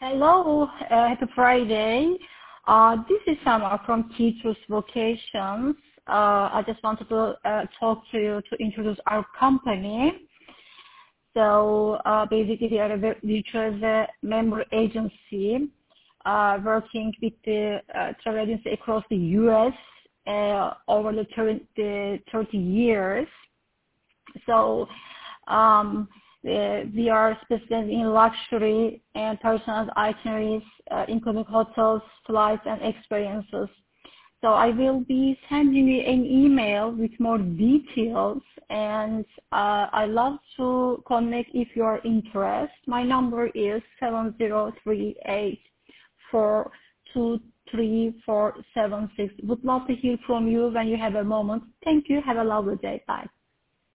Hello, happy Friday. This is Sama from Teachers Vocations. I just wanted to talk to you to introduce our company. So basically, we are a member agency working with the travel agency across the U.S. Over the 30 years. So we are specialized in luxury and personal itineraries, including hotels, flights, and experiences. So I will be sending you an email with more details, and I love to connect if you are interested. My number is 7038423476. Would love to hear from you when you have a moment. Thank you. Have a lovely day. Bye.